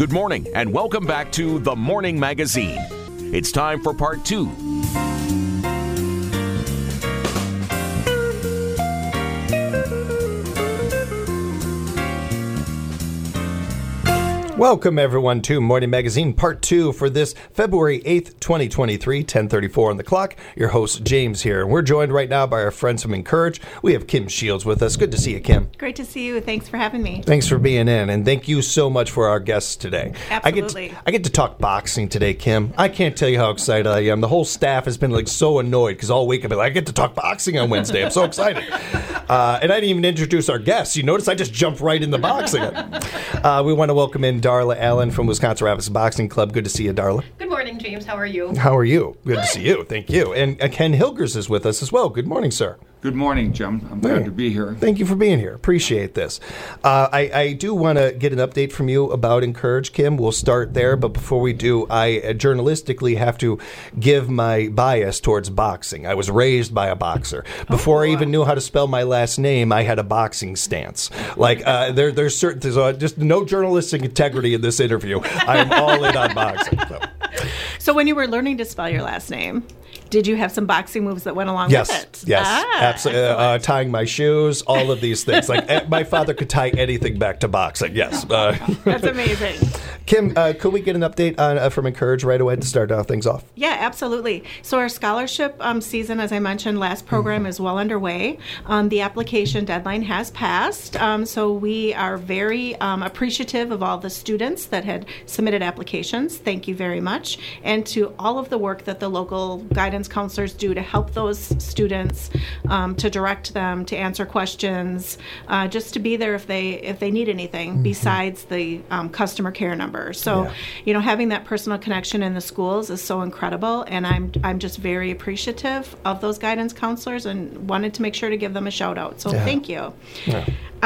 Good morning and welcome back to The Morning Magazine. It's time for part 2. Welcome, everyone, to Morning Magazine Part 2 for this February 8th, 2023, 10:34 on the clock. Your host, James, here. We're joined right now by our friends from Encourage. We have Kim Shields with us. Good to see you, Kim. Great to see you. Thanks for having me. Thanks for being in, and thank you so much for our guests today. Absolutely. I get to talk boxing today, Kim. I can't tell you how excited I am. The whole staff has been so annoyed because all week I've been like, I get to talk boxing on Wednesday. I'm so excited. And I didn't even introduce our guests. You notice I just jumped right into boxing. We want to welcome in Darla Allen from Wisconsin Rapids Boxing Club. Good to see you, Darla. Good morning, James. How are you? How are you? Good to see you. Thank you. And Ken Hilgers is with us as well. Good morning, sir. Good morning, Jim. I'm glad to be here. Thank you for being here. Appreciate this. I do want to get an update from you about Encourage, Kim. We'll start there, but before we do, I journalistically have to give my bias towards boxing. I was raised by a boxer. Before I even knew how to spell my last name, I had a boxing stance. There's just no journalistic integrity in this interview. I'm all in on boxing. So when you were learning to spell your last name, did you have some boxing moves that went along with it? Yes, absolutely. Tying my shoes, all of these things. My father could tie anything back to boxing. Yes, that's amazing. Kim, could we get an update from Encourage right away to start things off? Yeah, absolutely. So our scholarship season, as I mentioned, last program is well underway. The application deadline has passed, so we are very appreciative of all the students that had submitted applications. Thank you very much, and to all of the work that the local guidance counselors do to help those students, to direct them, to answer questions, just to be there if they need anything besides the customer care number. So, having that personal connection in the schools is so incredible, and I'm just very appreciative of those guidance counselors and wanted to make sure to give them a shout out. So thank you. Yeah.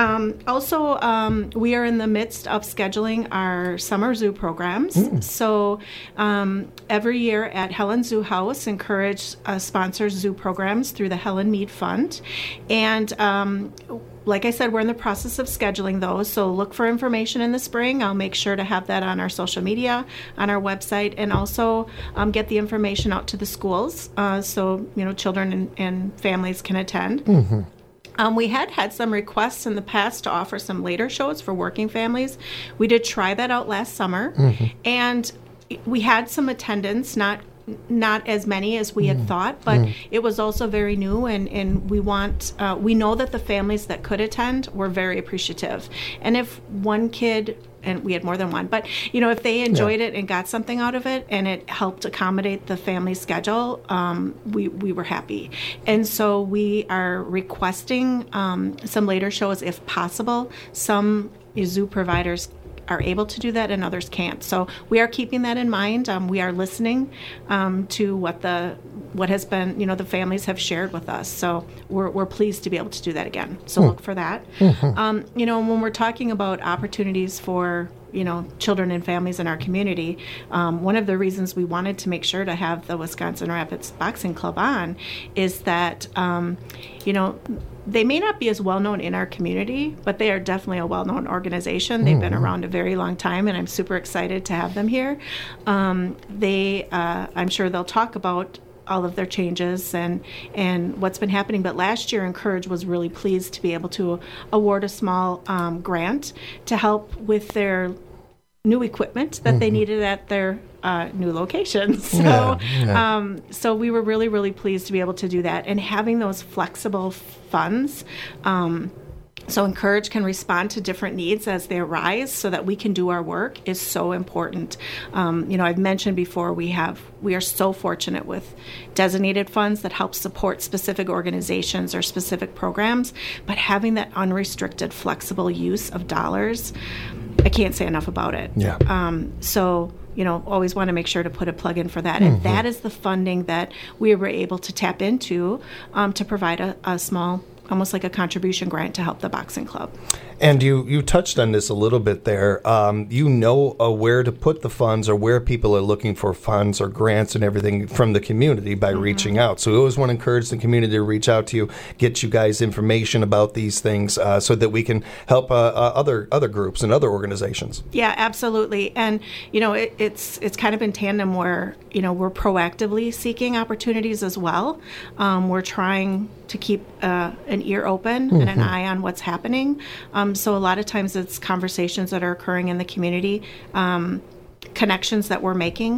Also, we are in the midst of scheduling our summer zoo programs. So every year at Helen Zoo House, Encourage sponsors zoo programs through the Helen Mead Fund. And like I said, we're in the process of scheduling those, so look for information in the spring. I'll make sure to have that on our social media, on our website, and also get the information out to the schools so children and families can attend. We had some requests in the past to offer some later shows for working families. We did try that out last summer, and we had some attendance, not as many as we had thought, but it was also very new, and we know that the families that could attend were very appreciative. And if one kid, and we had more than one, but if they enjoyed it and got something out of it and it helped accommodate the family schedule, we were happy. And so we are requesting some later shows if possible. Some zoo providers are able to do that and others can't. So we are keeping that in mind. We are listening to what has been, the families have shared with us. So we're pleased to be able to do that again. So look for that. When we're talking about opportunities for children and families in our community, one of the reasons we wanted to make sure to have the Wisconsin Rapids Boxing Club on is that they may not be as well known in our community, but they are definitely a well-known organization. They've been around a very long time, and I'm super excited to have them here. I'm sure they'll talk about all of their changes and what's been happening. But last year, Encourage was really pleased to be able to award a small grant to help with their new equipment that they needed at their new locations. So, so we were really, really pleased to be able to do that. And having those flexible funds, so Encourage can respond to different needs as they arise so that we can do our work is so important. I've mentioned before we are so fortunate with designated funds that help support specific organizations or specific programs, but having that unrestricted, flexible use of dollars, I can't say enough about it. So always want to make sure to put a plug in for that. And that is the funding that we were able to tap into to provide a small, almost like a contribution grant to help the boxing club. And you touched on this a little bit there. You know where to put the funds or where people are looking for funds or grants and everything from the community by reaching out. So we always want to encourage the community to reach out to you, get you guys information about these things so that we can help other groups and other organizations. Yeah, absolutely. And, it's kind of in tandem where, we're proactively seeking opportunities as well. We're trying to keep an ear open and an eye on what's happening. So a lot of times it's conversations that are occurring in the community, connections that we're making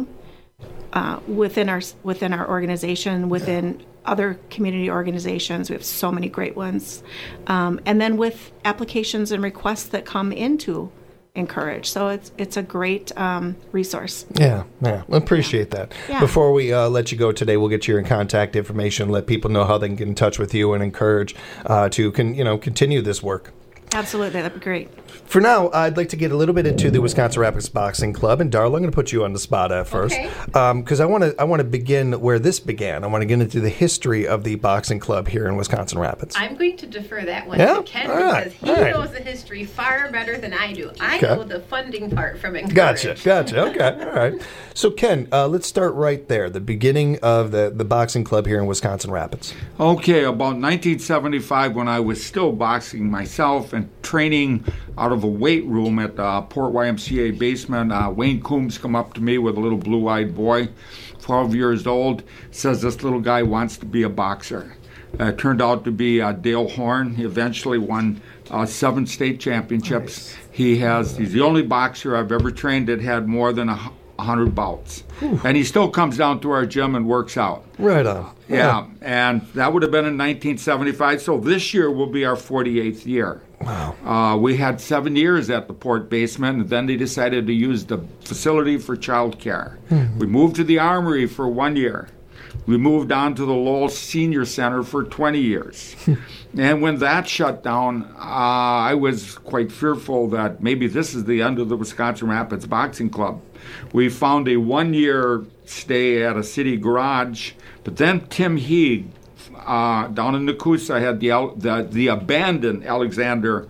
within our organization, within other community organizations. We have so many great ones. And then with applications and requests that come into Encourage. So it's a great resource. Yeah, appreciate that. Yeah. Before we let you go today, we'll get your contact information, let people know how they can get in touch with you and Encourage to continue this work. Absolutely, that'd be great. For now, I'd like to get a little bit into the Wisconsin Rapids Boxing Club, and Darla, I'm going to put you on the spot at first, because I want to begin where this began. I want to get into the history of the boxing club here in Wisconsin Rapids. I'm going to defer that one to Ken because he knows the history far better than I do. I know the funding part from Encourage. Gotcha. Okay, all right. So Ken, let's start right there. The beginning of the boxing club here in Wisconsin Rapids. Okay, about 1975, when I was still boxing myself and training out of a weight room at the Port YMCA basement, Wayne Coombs come up to me with a little blue-eyed boy, 12 years old, says this little guy wants to be a boxer. Turned out to be Dale Horn. He eventually won 7 state championships. Nice. He's the only boxer I've ever trained that had more than 100 bouts. Whew. And he still comes down to our gym and works out. Right on. Yeah, and that would have been in 1975, so this year will be our 48th year. Wow. We had 7 years at the Port basement, and then they decided to use the facility for child care. We moved to the Armory for 1 year. We moved on to the Lowell Senior Center for 20 years. And when that shut down, I was quite fearful that maybe this is the end of the Wisconsin Rapids Boxing Club. We found a 1-year stay at a city garage, but then Tim Heeg, down in Nakusa, had the abandoned Alexander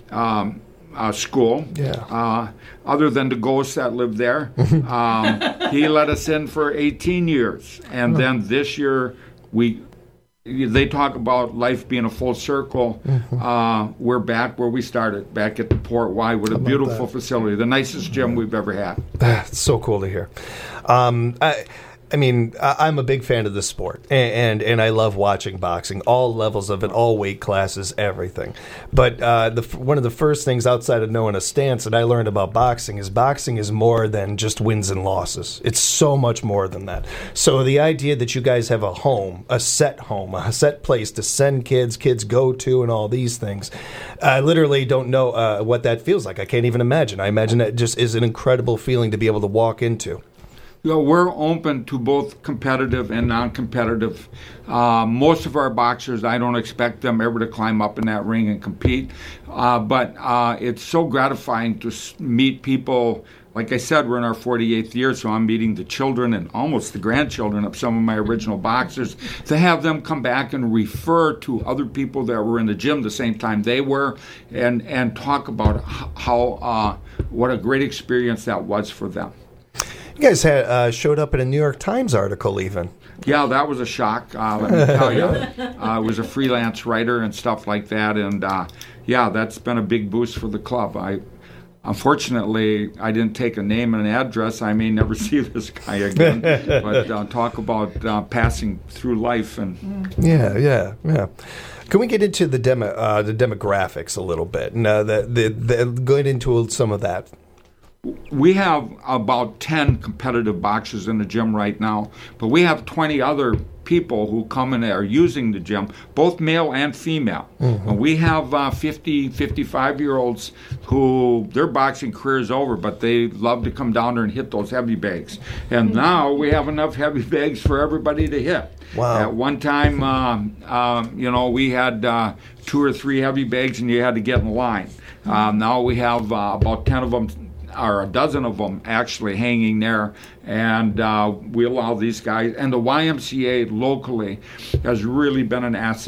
school. Yeah. Other than the ghosts that lived there, he let us in for 18 years, and then this year they talk about life being a full circle. We're back where we started, back at the Port Y with a beautiful facility, the nicest gym we've ever had. That's so cool to hear. I mean, I'm a big fan of this sport, and I love watching boxing, all levels of it, all weight classes, everything. But one of the first things outside of knowing a stance that I learned about boxing is more than just wins and losses. It's so much more than that. So the idea that you guys have a set place to send kids go to and all these things, I literally don't know what that feels like. I can't even imagine. I imagine that just is an incredible feeling to be able to walk into. We're open to both competitive and non-competitive. Most of our boxers, I don't expect them ever to climb up in that ring and compete. But it's so gratifying to meet people. Like I said, we're in our 48th year, so I'm meeting the children and almost the grandchildren of some of my original boxers, to have them come back and refer to other people that were in the gym the same time they were, and talk about how what a great experience that was for them. You guys had showed up in a New York Times article even. Yeah, that was a shock, let me tell you. I was a freelance writer and stuff like that, and that's been a big boost for the club. Unfortunately, I didn't take a name and an address. I may never see this guy again, but talk about passing through life. And Yeah. Can we get into the demographics a little bit? And going into some of that. We have about 10 competitive boxers in the gym right now, but we have 20 other people who come in and are using the gym, both male and female. And we have 50, 55-year-olds who their boxing career is over, but they love to come down there and hit those heavy bags. And now we have enough heavy bags for everybody to hit. Wow. At one time, we had 2 or 3 heavy bags and you had to get in line. Now we have about 10 of them, or a dozen of them actually hanging there, and we allow these guys, and the YMCA locally has really been an asset.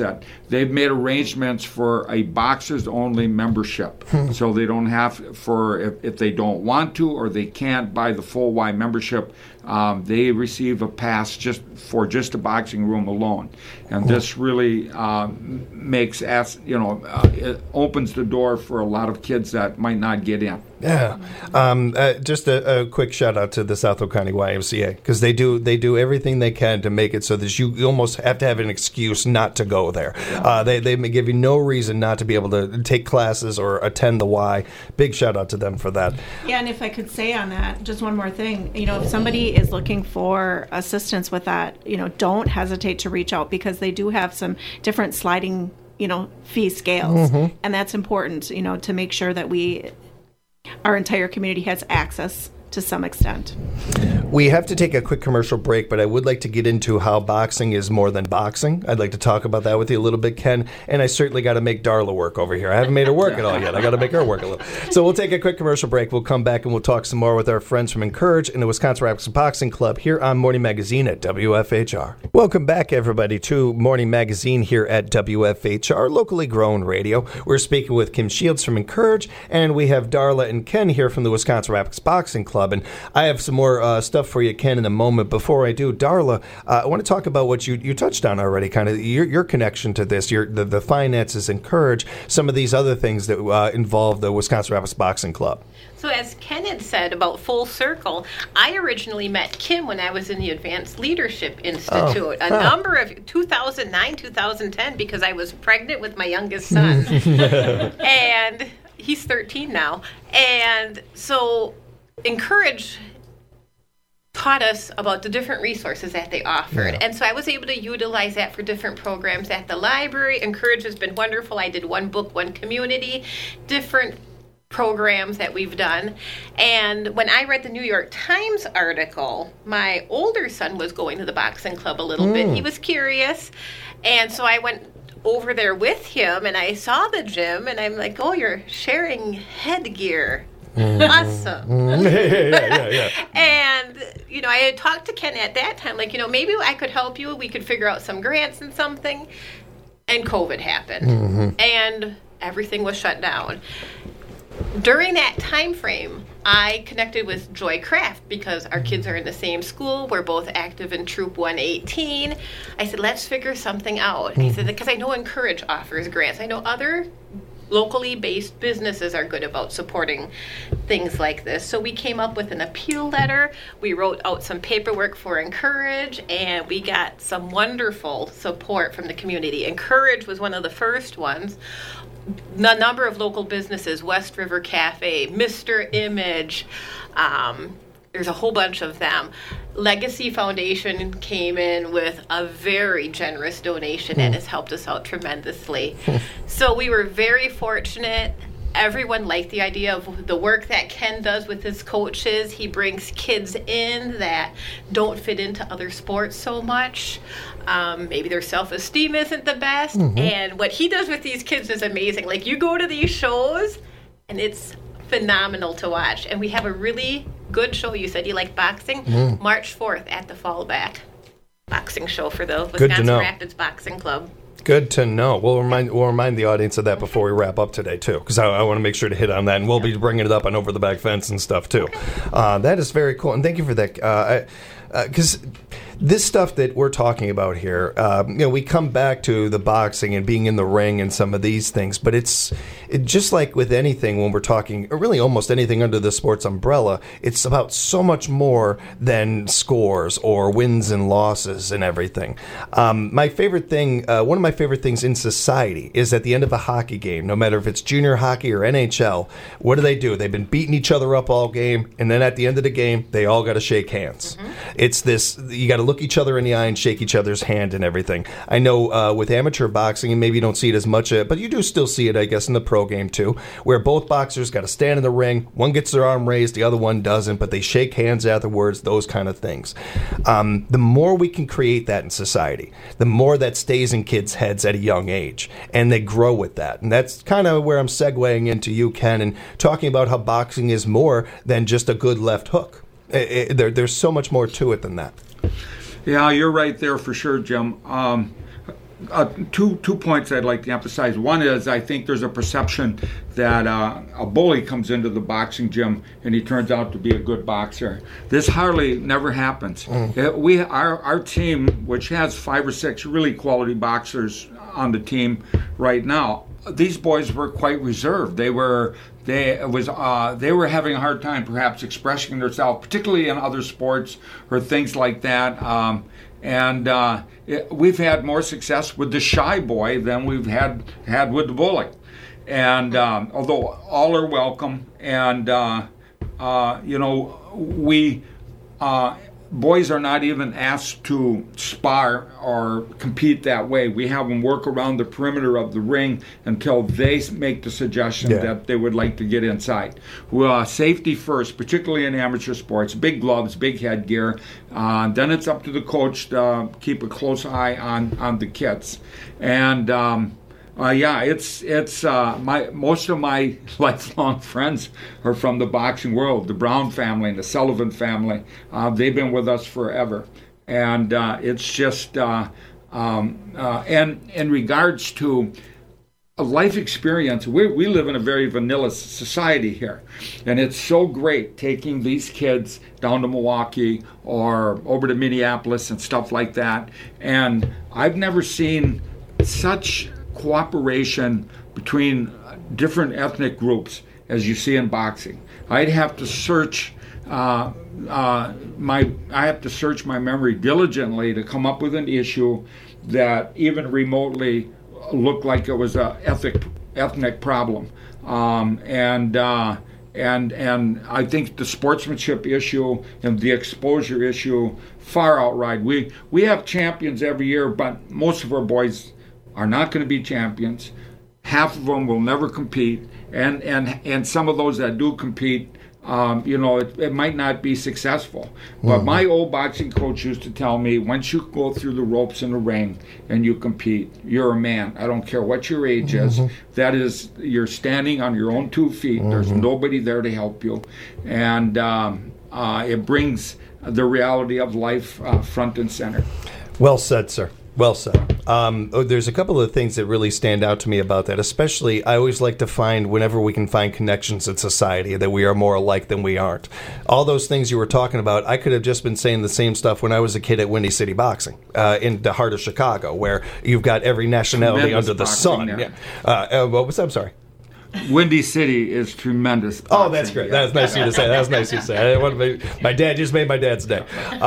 they've made arrangements for a boxers-only membership, so they don't have if they don't want to or they can't buy the full Y membership. They receive a pass just a boxing room alone, and this really makes it opens the door for a lot of kids that might not get in. Yeah, just a quick shout out to the Southfield County YMCA, because they do everything they can to make it so that you almost have to have an excuse not to go there. They may give you no reason not to be able to take classes or attend the Y. Big shout out to them for that. Yeah, and if I could say on that, just one more thing. If somebody is looking for assistance with that, don't hesitate to reach out, because they do have some different sliding, fee scales, and that's important, to make sure that our entire community has access to some extent. We have to take a quick commercial break, but I would like to get into how boxing is more than boxing. I'd like to talk about that with you a little bit, Ken, and I certainly got to make Darla work over here. I haven't made her work at all yet. I got to make her work a little. So we'll take a quick commercial break. We'll come back and we'll talk some more with our friends from Encourage and the Wisconsin Rapids Boxing Club here on Morning Magazine at WFHR. Welcome back, everybody, to Morning Magazine here at WFHR, locally grown radio. We're speaking with Kim Shields from Encourage, and we have Darla and Ken here from the Wisconsin Rapids Boxing Club. And I have some more stuff for you, Ken, in a moment. Before I do, Darla, I want to talk about what you touched on already, kind of your connection to this, the finances, Encourage, some of these other things that involve the Wisconsin Rapids Boxing Club. So as Ken had said about Full Circle, I originally met Kim when I was in the Advanced Leadership Institute, number of 2009, 2010, because I was pregnant with my youngest son. And he's 13 now. And so Encourage taught us about the different resources that they offered. Yeah. And so I was able to utilize that for different programs at the library. Encourage has been wonderful. I did One Book, One Community, different programs that we've done. And when I read the New York Times article, my older son was going to the boxing club a little bit. He was curious. And so I went over there with him and I saw the gym and I'm like, oh, you're sharing headgear. Awesome. Yeah. And, I had talked to Ken at that time, like, maybe I could help you. We could figure out some grants and something. And COVID happened. And everything was shut down. During that time frame, I connected with Joy Craft because our kids are in the same school. We're both active in Troop 118. I said, let's figure something out. He said, because I know Encourage offers grants. I know other locally based businesses are good about supporting things like this. So we came up with an appeal letter. We wrote out some paperwork for Encourage, and we got some wonderful support from the community. Encourage was one of the first ones. A number of local businesses, West River Cafe, Mr. Image, there's a whole bunch of them. Legacy Foundation came in with a very generous donation and has helped us out tremendously. So we were very fortunate. Everyone liked the idea of the work that Ken does with his coaches. He brings kids in that don't fit into other sports so much. Maybe their self-esteem isn't the best. And what he does with these kids is amazing. Like, you go to these shows, and it's phenomenal to watch. And we have a really good show. You said you like boxing? March 4th at the Fallback boxing show for the Wisconsin Rapids Boxing Club. Good to know. We'll remind the audience of that before we wrap up today, too, because I want to make sure to hit on that, and we'll be bringing it up on Over the Back Fence and stuff, too. That is very cool, and thank you for that, because this stuff that we're talking about here, we come back to the boxing and being in the ring and some of these things, but it's just like with anything when we're talking, or really almost anything under the sports umbrella, it's about so much more than scores or wins and losses and everything. My favorite thing, one of my favorite things in society is at the end of a hockey game, no matter if it's junior hockey or NHL, what do? They've been beating each other up all game, and then at the end of the game, they all got to shake hands. It's this, you got to look each other in the eye and shake each other's hand and everything. I know with amateur boxing, and maybe you don't see it as much, but you do still see it, I guess, in the pro game too, where both boxers got to stand in the ring, one gets their arm raised, the other one doesn't, but they shake hands afterwards, those kind of things. The more we can create that in society, the more that stays in kids' heads at a young age, and they grow with that. And that's kind of where I'm segueing into you, Ken, and talking about how boxing is more than just a good left hook. There's so much more to it than that. Yeah, you're right there for sure, Jim. two points I'd like to emphasize. One is I think there's a perception that a bully comes into the boxing gym and he turns out to be a good boxer. This hardly never happens. Our team, which has 5 or 6 really quality boxers on the team right now, these boys were quite reserved. They were having a hard time perhaps expressing themselves, particularly in other sports or things like that. We've had more success with the shy boy than we've had with the bully. And although all are welcome, and boys are not even asked to spar or compete that way. We have them work around the perimeter of the ring until they make the suggestion that they would like to get inside. Safety first, particularly in amateur sports. Big gloves, big headgear. Then it's up to the coach to keep a close eye on the kids. And most of my lifelong friends are from the boxing world. The Brown family and the Sullivan family. They've been with us forever, and it's just and in regards to a life experience, we live in a very vanilla society here, and it's so great taking these kids down to Milwaukee or over to Minneapolis and stuff like that. And I've never seen such cooperation between different ethnic groups as you see in boxing. I'd have to search my memory diligently to come up with an issue that even remotely looked like it was a ethnic problem. And I think the sportsmanship issue and the exposure issue far outride. We have champions every year, but most of our boys are not going to be champions. Half of them will never compete, and some of those that do compete, it might not be successful. But my old boxing coach used to tell me, once you go through the ropes in the ring and you compete, you're a man. I don't care what your age is. That is, you're standing on your own 2 feet. There's nobody there to help you, and it brings the reality of life front and center. Well said, sir. Well said. There's a couple of things that really stand out to me about that. Especially, I always like to find, whenever we can find connections in society, that we are more alike than we aren't. All those things you were talking about, I could have just been saying the same stuff when I was a kid at Windy City Boxing, in the heart of Chicago, where you've got every nationality under the sun. What was that? I'm sorry. Windy City is tremendous. Oh, that's great. That's nice of you to say. That's nice of you to say. I didn't want to my dad just made my dad's day.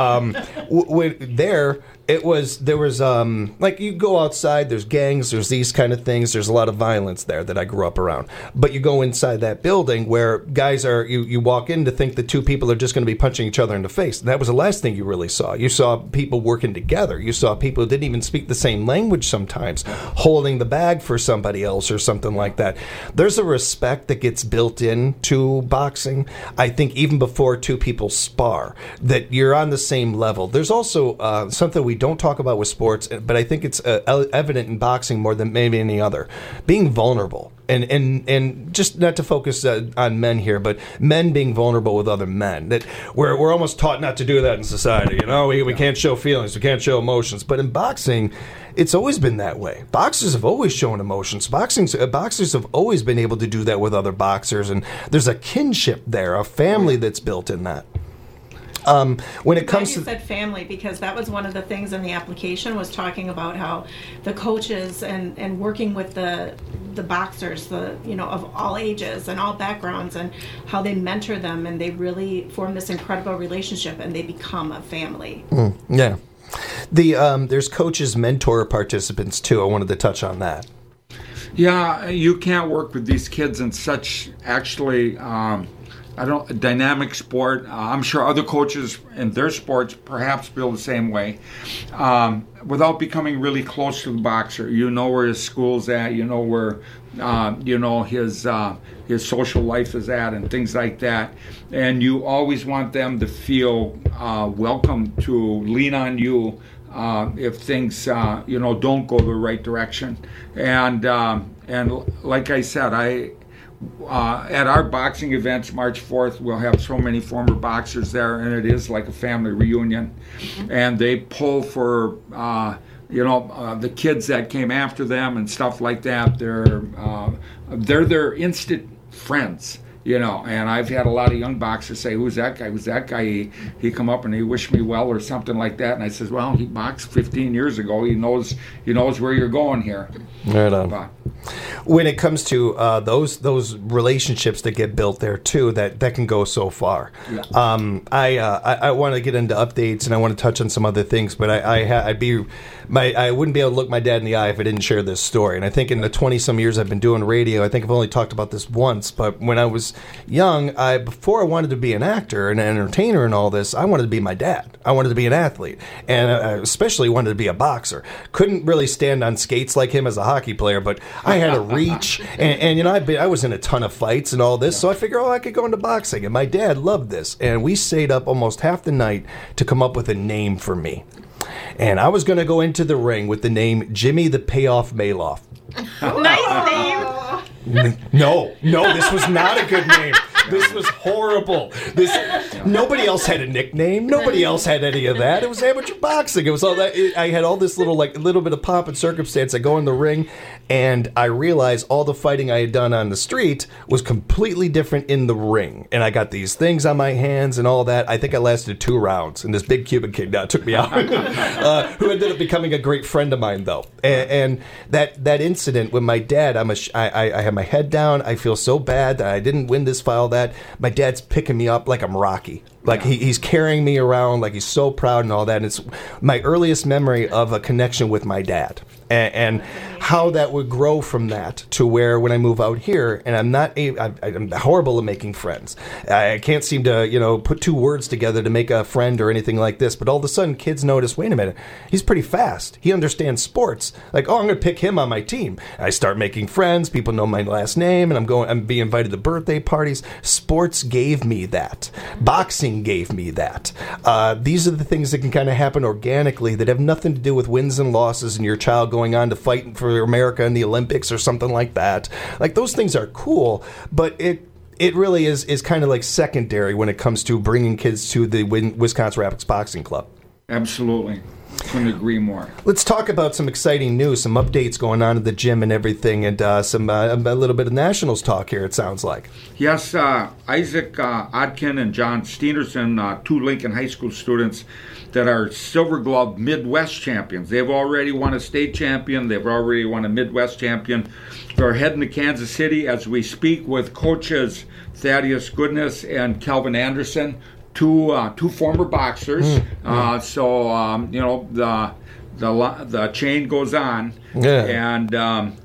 There was like, you go outside, there's gangs, there's these kind of things, there's a lot of violence there that I grew up around. But you go inside that building where guys are, you walk in to think that 2 people are just going to be punching each other in the face. And that was the last thing you really saw. You saw people working together. You saw people who didn't even speak the same language sometimes, holding the bag for somebody else or something like that. There's a respect that gets built into boxing, I think, even before 2 people spar, that you're on the same level. There's also something we don't talk about with sports, but I think it's evident in boxing more than maybe any other. Being vulnerable. And just not to focus on men here, but men being vulnerable with other men. That we're almost taught not to do that in society. We can't show feelings, we can't show emotions. But in boxing, it's always been that way. Boxers have always shown emotions. Boxers have always been able to do that with other boxers, and there's a kinship there, a family that's built in that. When it comes to, you said family, because that was one of the things in the application, was talking about how the coaches and working with the boxers, of all ages and all backgrounds, and how they mentor them, and they really form this incredible relationship, and they become a family. Yeah. There's coaches mentor participants too. I wanted to touch on that. Yeah, you can't work with these kids in such actually a dynamic sport. I'm sure other coaches in their sports perhaps feel the same way. Without becoming really close to the boxer, you know where his school's at, you know where his social life is at, and things like that. And you always want them to feel welcome to lean on you if things don't go the right direction. And like I said, at our boxing events, March 4th, we'll have so many former boxers there, and it is like a family reunion. And they pull for the kids that came after them and stuff like that, they're their instant friends. And I've had a lot of young boxers say, "Who's that guy? Who's that guy?" He come up and he wished me well or something like that, and I says, "Well, he boxed 15 years ago. He knows where you're going here." Right on. When it comes to those relationships that get built there too, that can go so far. Yeah. I want to get into updates and I want to touch on some other things, but I wouldn't be able to look my dad in the eye if I didn't share this story. And I think in the 20-some years I've been doing radio, I think I've only talked about this once, but when I was young, before I wanted to be an actor and an entertainer and all this, I wanted to be my dad. I wanted to be an athlete, and I especially wanted to be a boxer. Couldn't really stand on skates like him as a hockey player, but I had a reach, and I was in a ton of fights and all this, so I figured, I could go into boxing, and my dad loved this, and we stayed up almost half the night to come up with a name for me. And I was going to go into the ring with the name Jimmy the Payoff Maloff. Nice name. No, this was not a good name. This was horrible. Nobody else had a nickname. Nobody else had any of that. It was amateur boxing. It was all that. I had all this little bit of pomp and circumstance. I go in the ring, and I realized all the fighting I had done on the street was completely different in the ring. And I got these things on my hands and all that. I think I lasted 2 rounds, and this big Cuban kid took me out, who ended up becoming a great friend of mine, though. And that incident with my dad, I had my head down. I feel so bad that I didn't win this fight. That my dad's picking me up like I'm Rocky, like he's carrying me around like he's so proud and all that, and it's my earliest memory of a connection with my dad, and how that would grow from that to where when I move out here, and I'm horrible at making friends. I can't seem to put 2 words together to make a friend or anything like this, but all of a sudden kids notice, wait a minute, he's pretty fast, he understands sports, like, I'm gonna pick him on my team. I start making friends, people know my last name, and I'm being invited to birthday parties. Sports gave me that. Boxing gave me that. These are the things that can kind of happen organically that have nothing to do with wins and losses and your child going on to fight for America in the Olympics or something like that. Like, those things are cool, but it really is kind of like secondary when it comes to bringing kids to the Wisconsin Rapids Boxing Club. Absolutely. Couldn't agree more. Let's talk about some exciting news, some updates going on at the gym and everything, and a little bit of Nationals talk here, it sounds like. Yes, Isaac Odkin and John Steenerson, 2 Lincoln High School students that are Silver Glove Midwest champions. They've already won a state champion. They've already won a Midwest champion. They're heading to Kansas City as we speak with coaches Thaddeus Goodness and Kelvin Anderson. Two former boxers, so the chain goes on, and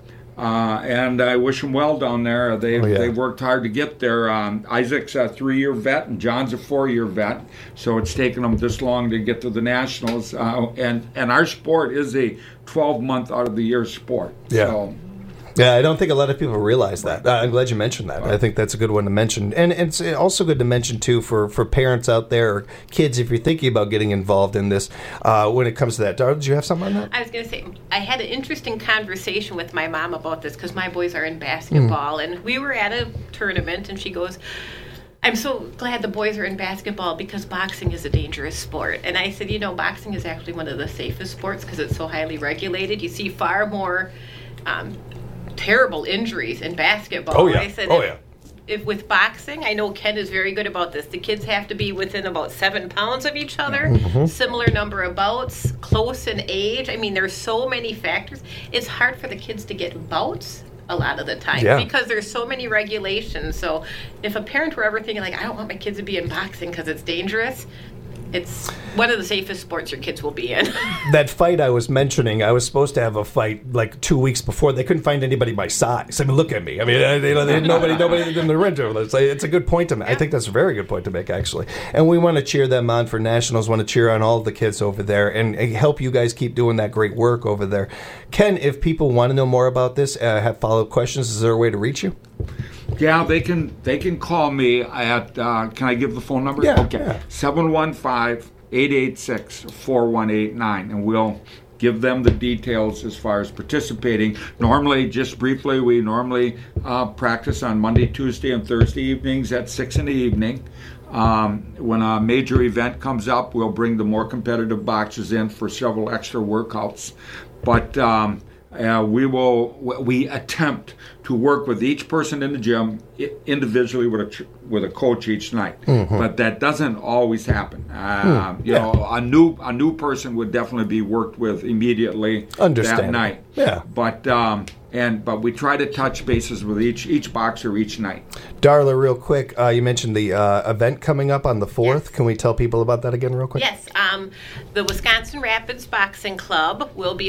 I wish them well down there. They worked hard to get there. Isaac's a 3-year vet, and John's a 4-year vet, so it's taken them this long to get to the Nationals. And our sport is a 12-month out of the year sport. Yeah. So, yeah, I don't think a lot of people realize that. I'm glad you mentioned that. I think that's a good one to mention. And it's also good to mention, too, for parents out there, or kids, if you're thinking about getting involved in this, when it comes to that. Darla, did you have something on that? I was going to say, I had an interesting conversation with my mom about this because my boys are in basketball. And we were at a tournament, and she goes, I'm so glad the boys are in basketball because boxing is a dangerous sport. And I said, boxing is actually one of the safest sports because it's so highly regulated. You see far more terrible injuries in basketball. Oh, yeah. I said, if with boxing, I know Ken is very good about this. The kids have to be within about 7 pounds of each other, similar number of bouts, close in age. I mean, there's so many factors. It's hard for the kids to get bouts a lot of the time because there's so many regulations. So if a parent were ever thinking, I don't want my kids to be in boxing because it's dangerous, it's one of the safest sports your kids will be in. That fight I was mentioning, I was supposed to have a fight 2 weeks before. They couldn't find anybody my size. I mean, look at me. I mean, they had nobody in the ring. It's a good point to make. I think that's a very good point to make, actually. And we want to cheer them on for Nationals, want to cheer on all of the kids over there, and help you guys keep doing that great work over there. Ken, if people want to know more about this, have follow-up questions, is there a way to reach you? Yeah, they can call me at, can I give the phone number? Yeah. Okay. 715-886-4189, and give them the details as far as participating. Normally, just briefly, we normally practice on Monday, Tuesday, and Thursday evenings at 6 in the evening. When a major event comes up, we'll bring the more competitive boxers in for several extra workouts. But we attempt to work with each person in the gym individually with a coach each night. But that doesn't always happen. You know, a new person would definitely be worked with immediately that night. Yeah. But we try to touch bases with each boxer each night. Darla, real quick, you mentioned the event coming up on the 4th. Yes. Can we tell people about that again real quick? Yes, the Wisconsin Rapids Boxing Club will be